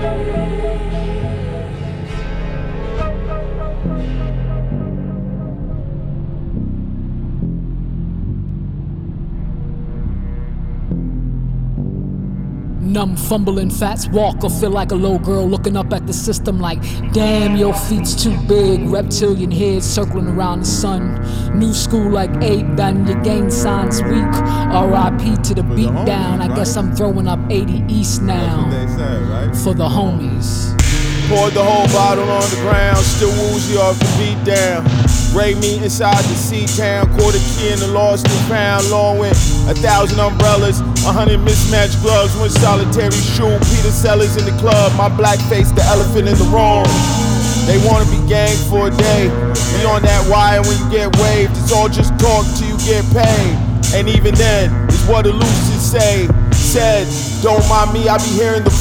Numb, fumbling, fats walker, feel like a little girl looking up at the system like, damn, your feet's too big. Reptilian head circling around the sun. New school like 8, done your gang signs weak. R.I.P. to the beat down. I guess I'm throwing up 80 East now. For the homies. Poured the whole bottle on the ground, still woozy off the beat down. Ray me inside the C-town, quarter key in the lost and found. Long with 1,000 umbrellas, 100 mismatched gloves, one solitary shoe. Peter Sellers in the club, my black face, the elephant in the room. They wanna be gang for a day. Be on that wire when you get waved. It's all just talk till you get paid. And even then, it's what the Lucids say. Said, don't mind me, I be hearing the